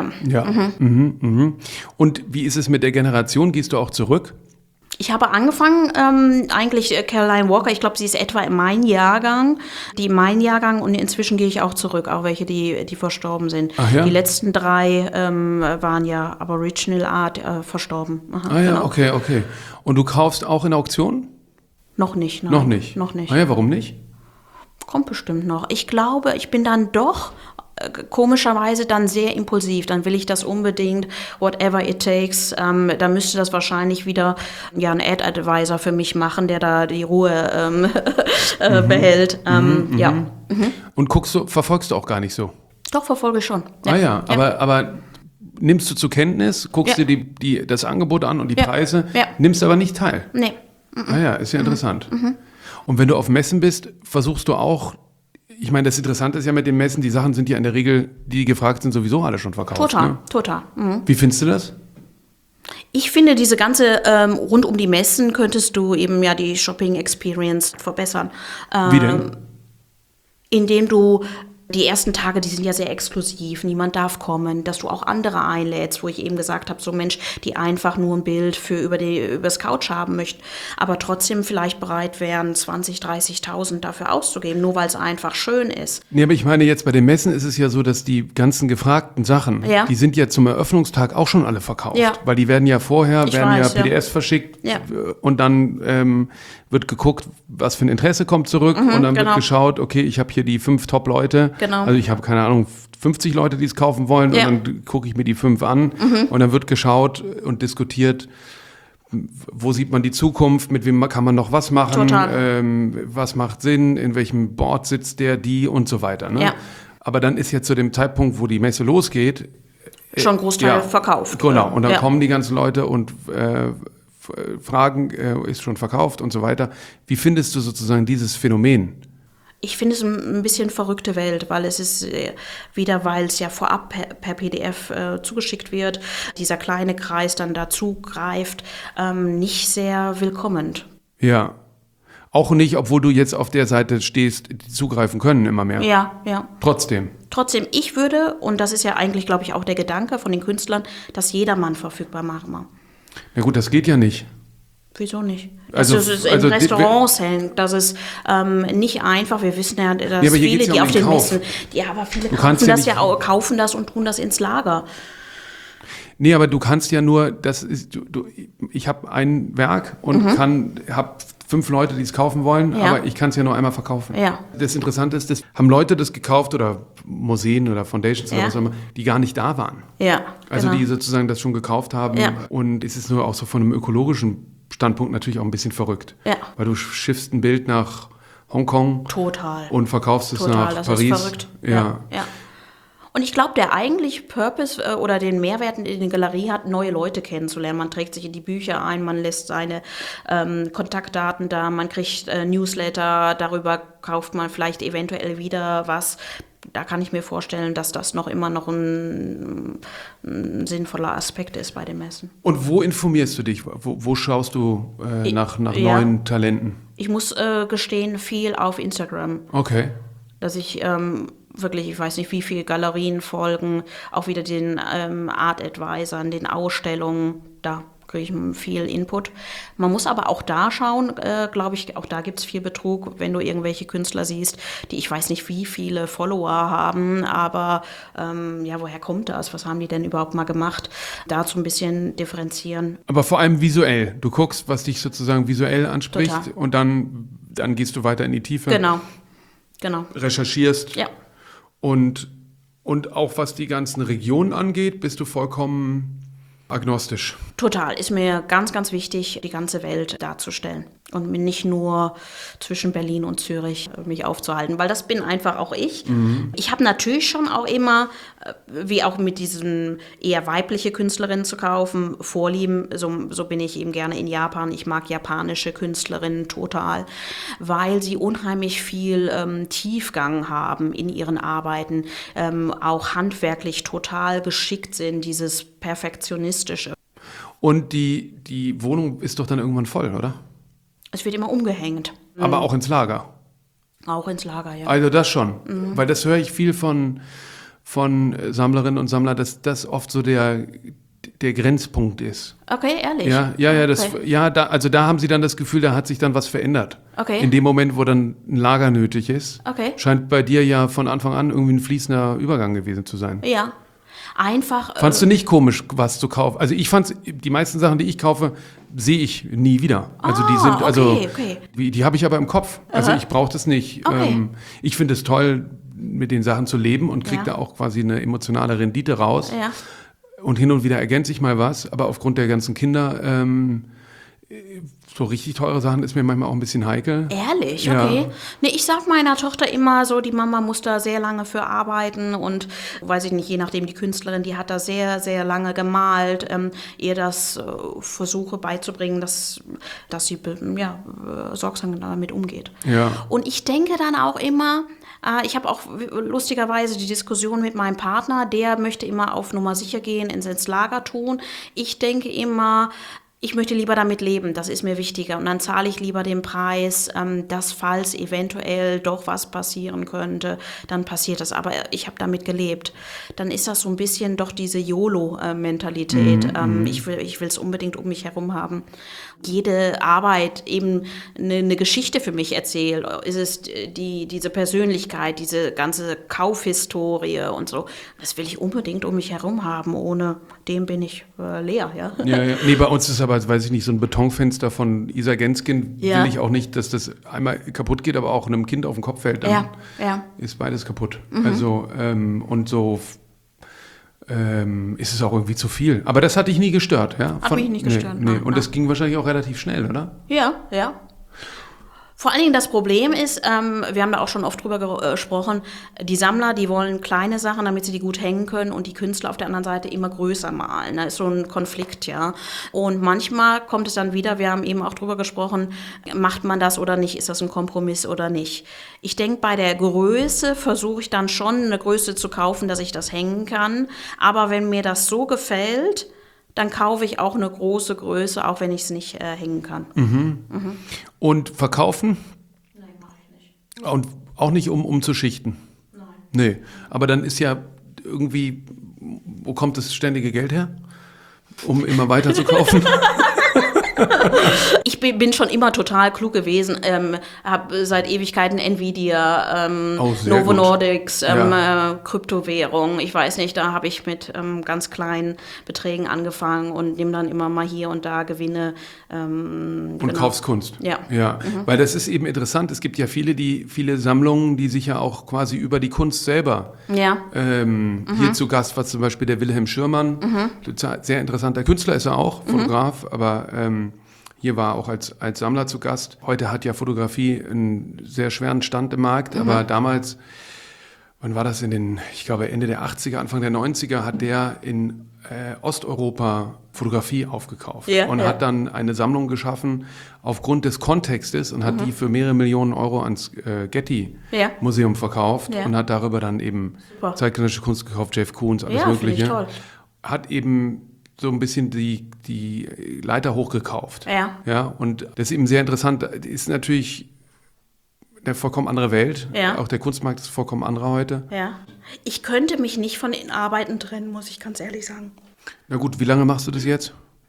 Und wie ist es mit der Generation? Gehst du auch zurück? Ich habe angefangen, eigentlich Caroline Walker, ich glaube, sie ist etwa in meinem Jahrgang, und inzwischen gehe ich auch zurück, auch welche, die verstorben sind. Ach ja? Die letzten 3 waren ja Aboriginal Art verstorben. Aha, genau. Okay. Und du kaufst auch in Auktionen? Noch nicht, nein. Noch nicht. Ah ja, warum nicht? Kommt bestimmt noch. Ich glaube, ich bin dann doch komischerweise dann sehr impulsiv, dann will ich das unbedingt, whatever it takes, da müsste das wahrscheinlich wieder ein Ad-Advisor für mich machen, der da die Ruhe behält. Und verfolgst du auch gar nicht so? Doch, verfolge ich schon. Ja. Aber nimmst du zur Kenntnis, guckst dir das Angebot an und die Preise, nimmst aber nicht teil? Nee. Ah ja, ist ja interessant. Und wenn du auf Messen bist, versuchst du auch, ich meine, das Interessante ist ja mit den Messen, die Sachen sind ja in der Regel, die gefragt sind, sowieso alle schon verkauft. Total. Wie findest du das? Ich finde, diese ganze rund um die Messen könntest du eben die Shopping-Experience verbessern. Wie denn? Indem du die ersten Tage, die sind ja sehr exklusiv, niemand darf kommen, dass du auch andere einlädst, wo ich eben gesagt habe, so Mensch, die einfach nur ein Bild übers Couch haben möchten, aber trotzdem vielleicht bereit wären, 20.000, 30.000 dafür auszugeben, nur weil es einfach schön ist. Nee, aber ich meine jetzt bei den Messen ist es ja so, dass die ganzen gefragten Sachen, die sind ja zum Eröffnungstag auch schon alle verkauft, weil die werden ja vorher, PDFs verschickt und dann wird geguckt, was für ein Interesse kommt zurück und dann wird geschaut, okay, ich habe hier die 5 Top-Leute, also ich habe keine Ahnung, 50 Leute, die es kaufen wollen und dann gucke ich mir die 5 an und dann wird geschaut und diskutiert, wo sieht man die Zukunft, mit wem kann man noch was machen, was macht Sinn, in welchem Board sitzt die und so weiter. Ne? Ja. Aber dann ist ja zu dem Zeitpunkt, wo die Messe losgeht, schon ein Großteil verkauft. Genau, und dann kommen die ganzen Leute und fragen, ist schon verkauft und so weiter. Wie findest du sozusagen dieses Phänomen? Ich finde es ein bisschen verrückte Welt, weil es ist weil es ja vorab per PDF zugeschickt wird, dieser kleine Kreis dann dazugreift, nicht sehr willkommen. Ja, auch nicht, obwohl du jetzt auf der Seite stehst, die zugreifen können immer mehr. Ja. Trotzdem, ich würde, und das ist ja eigentlich, glaube ich, auch der Gedanke von den Künstlern, dass jedermann verfügbar machen. Na gut, das geht ja nicht. Wieso nicht? Also in Restaurants hängt, das ist nicht einfach. Wir wissen ja, dass viele, die auf den Messen, aber viele kaufen das und tun das ins Lager. Nee, aber du kannst ja nur, ich habe ein Werk und habe 5 Leute, die es kaufen wollen, aber ich kann es ja nur einmal verkaufen. Ja. Das Interessante ist, haben Leute das gekauft oder Museen oder Foundations oder was auch immer, die gar nicht da waren. Ja, also die sozusagen das schon gekauft haben. Ja. Und es ist nur auch so von einem ökologischen Standpunkt natürlich auch ein bisschen verrückt. Ja. Weil du schiffst ein Bild nach Hongkong. Total. Und verkaufst es nach das Paris. Ist verrückt. Ja. Und ich glaube, der eigentliche Purpose oder den Mehrwert in der Galerie hat, neue Leute kennenzulernen. Man trägt sich in die Bücher ein, man lässt seine Kontaktdaten da, man kriegt Newsletter, darüber kauft man vielleicht eventuell wieder was. Da kann ich mir vorstellen, dass das immer noch ein sinnvoller Aspekt ist bei den Messen. Und wo informierst du dich? Wo schaust du nach neuen Talenten? Ich muss gestehen, viel auf Instagram. Okay. Dass ich wirklich, ich weiß nicht, wie viele Galerien folgen, auch wieder den Art Advisern, den Ausstellungen, da kriege ich viel Input. Man muss aber auch da schauen, glaube ich, auch da gibt es viel Betrug, wenn du irgendwelche Künstler siehst, die ich weiß nicht wie viele Follower haben, aber woher kommt das? Was haben die denn überhaupt mal gemacht? Dazu ein bisschen differenzieren. Aber vor allem visuell. Du guckst, was dich sozusagen visuell anspricht. Total. Und dann gehst du weiter in die Tiefe. Genau. Recherchierst. Ja. Und auch was die ganzen Regionen angeht, bist du vollkommen agnostisch. Total. Ist mir ganz, ganz wichtig, die ganze Welt darzustellen. Und mir nicht nur zwischen Berlin und Zürich mich aufzuhalten, weil das bin einfach auch ich. Mhm. Ich habe natürlich schon auch immer, wie auch mit diesen eher weibliche Künstlerinnen zu kaufen, Vorlieben. So bin ich eben gerne in Japan. Ich mag japanische Künstlerinnen total, weil sie unheimlich viel Tiefgang haben in ihren Arbeiten, auch handwerklich total geschickt sind, dieses Perfektionistische. Und die Wohnung ist doch dann irgendwann voll, oder? Es wird immer umgehängt. Aber auch ins Lager? Auch ins Lager, ja. Also das schon. Mhm. Weil das höre ich viel von Sammlerinnen und Sammlern, dass das oft so der Grenzpunkt ist. Okay, ehrlich? Da haben sie dann das Gefühl, da hat sich dann was verändert. Okay. In dem Moment, wo dann ein Lager nötig ist. Okay. Scheint bei dir ja von Anfang an irgendwie ein fließender Übergang gewesen zu sein. Ja. Einfach. Fandst du nicht komisch, was zu kaufen? Also ich fand's, die meisten Sachen, die ich kaufe, sehe ich nie wieder. Also die sind, okay. Die habe ich aber im Kopf. Also ich brauche das nicht. Okay. Ich finde es toll, mit den Sachen zu leben und kriege da auch quasi eine emotionale Rendite raus. Ja. Und hin und wieder ergänze ich mal was, aber aufgrund der ganzen Kinder, so richtig teure Sachen ist mir manchmal auch ein bisschen heikel. Ehrlich? Okay. Ja. Nee, ich sag meiner Tochter immer so, die Mama muss da sehr lange für arbeiten und, weiß ich nicht, je nachdem die Künstlerin, die hat da sehr, sehr lange gemalt, ihr das versuche beizubringen, dass sie sorgsam damit umgeht. Ja. Und ich denke dann auch immer, ich habe auch lustigerweise die Diskussion mit meinem Partner, der möchte immer auf Nummer sicher gehen, ins Lager tun. Ich denke immer, ich möchte lieber damit leben, das ist mir wichtiger. Und dann zahle ich lieber den Preis, dass falls eventuell doch was passieren könnte, dann passiert das. Aber ich habe damit gelebt. Dann ist das so ein bisschen doch diese YOLO-Mentalität. Ich will es unbedingt um mich herum haben. Jede Arbeit eben eine Geschichte für mich erzählt. Ist es diese Persönlichkeit, diese ganze Kaufhistorie und so. Das will ich unbedingt um mich herum haben. Ohne dem bin ich leer. Ja? Ja. Nee, bei uns ist aber, weiß ich nicht, so ein Betonfenster von Isa Genskin, will ich auch nicht, dass das einmal kaputt geht, aber auch einem Kind auf den Kopf fällt, dann ist beides kaputt. Also, und so ist es auch irgendwie zu viel. Aber das hat dich nie gestört, ja? Hat mich nicht gestört. Nee. Und das ging wahrscheinlich auch relativ schnell, oder? Ja. Vor allen Dingen das Problem ist, wir haben da auch schon oft drüber gesprochen, die Sammler, die wollen kleine Sachen, damit sie die gut hängen können und die Künstler auf der anderen Seite immer größer malen. Da ist so ein Konflikt, ja. Und manchmal kommt es dann wieder, wir haben eben auch drüber gesprochen, macht man das oder nicht, ist das ein Kompromiss oder nicht. Ich denke, bei der Größe versuche ich dann schon eine Größe zu kaufen, dass ich das hängen kann. Aber wenn mir das so gefällt, dann kaufe ich auch eine große Größe, auch wenn ich es nicht hängen kann. Und verkaufen? Nein, mache ich nicht. Und auch nicht um zu schichten? Nein. Nee, aber dann ist ja irgendwie, wo kommt das ständige Geld her? Um immer weiter zu kaufen? Ich bin schon immer total klug gewesen, habe seit Ewigkeiten Nvidia, Novo Nordics, Kryptowährung. Ich weiß nicht, da habe ich mit ganz kleinen Beträgen angefangen und nehme dann immer mal hier und da Gewinne. Und kaufst Kunst. Ja. Weil das ist eben interessant. Es gibt ja viele Sammlungen, die sich ja auch quasi über die Kunst selber hier zu Gast war zum Beispiel der Wilhelm Schürmann. Sehr interessanter Künstler ist er auch, Fotograf, aber hier war auch als Sammler zu Gast. Heute hat ja Fotografie einen sehr schweren Stand im Markt, aber damals, wann war das ich glaube Ende der 80er, Anfang der 90er, hat der in Osteuropa Fotografie aufgekauft und hat dann eine Sammlung geschaffen aufgrund des Kontextes und hat die für mehrere Millionen Euro ans Getty-Museum verkauft und hat darüber dann eben zeitgenössische Kunst gekauft, Jeff Koons, alles Mögliche. Ich toll. Hat eben so ein bisschen die Leiter hochgekauft. Ja, und das ist eben sehr interessant. Ist natürlich eine vollkommen andere Welt. Ja. Auch der Kunstmarkt ist vollkommen anderer heute. Ja. Ich könnte mich nicht von den Arbeiten trennen, muss ich ganz ehrlich sagen. Na gut, wie lange machst du das jetzt?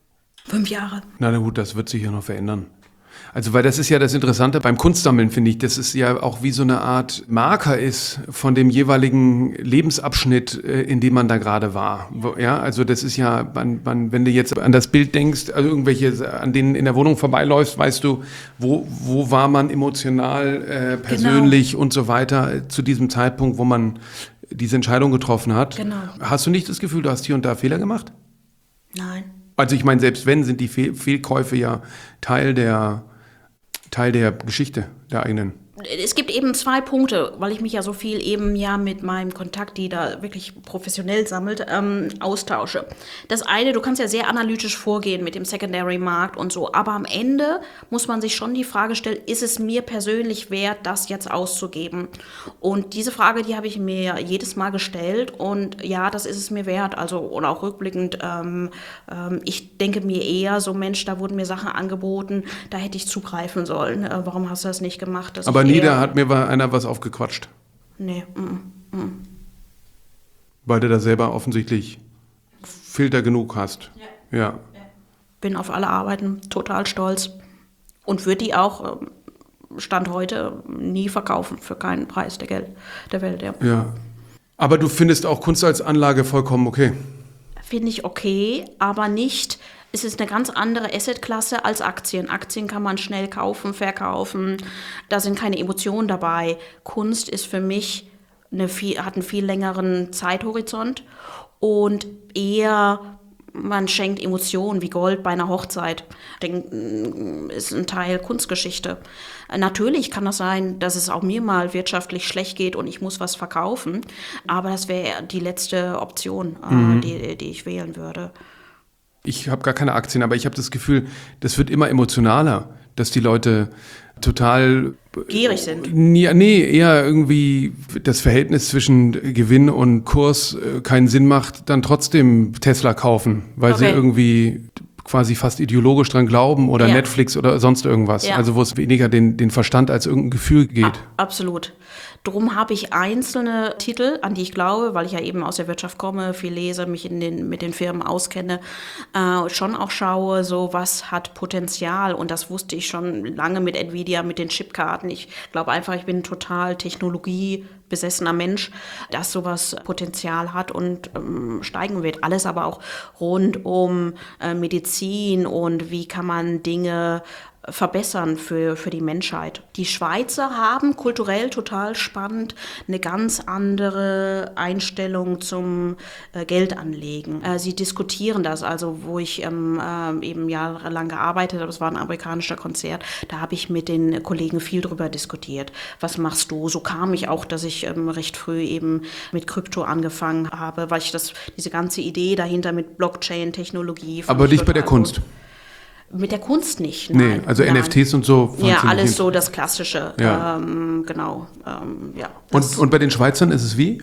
5 Jahre. Na gut, das wird sich ja noch verändern. Also, weil das ist ja das Interessante beim Kunstsammeln, finde ich, dass es ja auch wie so eine Art Marker ist von dem jeweiligen Lebensabschnitt, in dem man da gerade war. Ja, also das ist ja, wenn du jetzt an das Bild denkst, also irgendwelche, an denen in der Wohnung vorbeiläufst, weißt du, wo war man emotional, persönlich und so weiter zu diesem Zeitpunkt, wo man diese Entscheidung getroffen hat. Genau. Hast du nicht das Gefühl, du hast hier und da Fehler gemacht? Nein. Also ich meine, selbst wenn, sind die Fehlkäufe ja Teil der Geschichte der eigenen. Es gibt eben 2 Punkte, weil ich mich ja so viel eben ja mit meinem Kontakt, die da wirklich professionell sammelt, austausche. Das eine, du kannst ja sehr analytisch vorgehen mit dem Secondary-Markt und so, aber am Ende muss man sich schon die Frage stellen, ist es mir persönlich wert, das jetzt auszugeben? Und diese Frage, die habe ich mir jedes Mal gestellt und ja, das ist es mir wert. Also und auch rückblickend, ich denke mir eher so, Mensch, da wurden mir Sachen angeboten, da hätte ich zugreifen sollen. Warum hast du das nicht gemacht? Aber nie, da hat mir einer was aufgequatscht. Nee. Weil du da selber offensichtlich Filter genug hast. Ja. Bin auf alle Arbeiten total stolz und würde die auch Stand heute nie verkaufen für keinen Preis der Welt. Ja. Aber du findest auch Kunst als Anlage vollkommen okay? Finde ich okay, aber nicht. Es ist eine ganz andere Assetklasse als Aktien. Aktien kann man schnell kaufen, verkaufen. Da sind keine Emotionen dabei. Kunst ist für mich hat einen viel längeren Zeithorizont und eher man schenkt Emotionen wie Gold bei einer Hochzeit. Ist ein Teil Kunstgeschichte. Natürlich kann das sein, dass es auch mir mal wirtschaftlich schlecht geht und ich muss was verkaufen. Aber das wäre die letzte Option, die ich wählen würde. Ich habe gar keine Aktien, aber ich habe das Gefühl, das wird immer emotionaler, dass die Leute total gierig sind. Nee, eher irgendwie das Verhältnis zwischen Gewinn und Kurs keinen Sinn macht, dann trotzdem Tesla kaufen, weil sie irgendwie quasi fast ideologisch dran glauben oder Netflix oder sonst irgendwas. Ja. Also wo es weniger den Verstand als irgendein Gefühl geht. Absolut. Drum habe ich einzelne Titel, an die ich glaube, weil ich ja eben aus der Wirtschaft komme, viel lese, mich mit den Firmen auskenne, schon auch schaue, so was hat Potenzial. Und das wusste ich schon lange mit Nvidia, mit den Chipkarten. Ich glaube einfach, ich bin ein total technologiebesessener Mensch, dass sowas Potenzial hat und steigen wird. Alles aber auch rund um Medizin und wie kann man Dinge verbessern für die Menschheit. Die Schweizer haben kulturell total spannend eine ganz andere Einstellung zum Geldanlegen. Sie diskutieren das, also wo ich eben jahrelang gearbeitet habe, das war ein amerikanischer Konzert, da habe ich mit den Kollegen viel drüber diskutiert. Was machst du? So kam ich auch, dass ich recht früh eben mit Krypto angefangen habe, weil ich diese ganze Idee dahinter mit Blockchain-Technologie. Aber nicht bei der Kunst? Mit der Kunst nicht, nein. Nee, also nein. NFTs und so. Ja, alles so das Klassische. Ja. Genau. Ja, und bei den Schweizern ist es wie?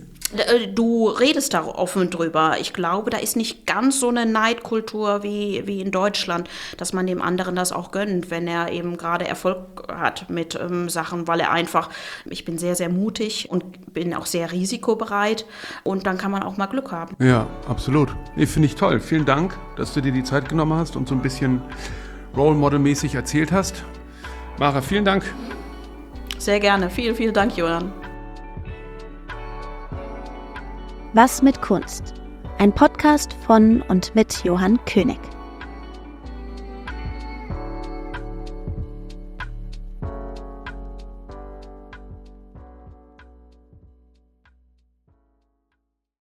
Du redest da offen drüber. Ich glaube, da ist nicht ganz so eine Neidkultur wie in Deutschland, dass man dem anderen das auch gönnt, wenn er eben gerade Erfolg hat mit Sachen, weil er einfach, ich bin sehr, sehr mutig und bin auch sehr risikobereit und dann kann man auch mal Glück haben. Ja, absolut. Finde ich toll. Vielen Dank, dass du dir die Zeit genommen hast und so ein bisschen Role Model-mäßig erzählt hast. Mara, vielen Dank. Sehr gerne. Vielen, vielen Dank, Johann. Was mit Kunst? Ein Podcast von und mit Johann König.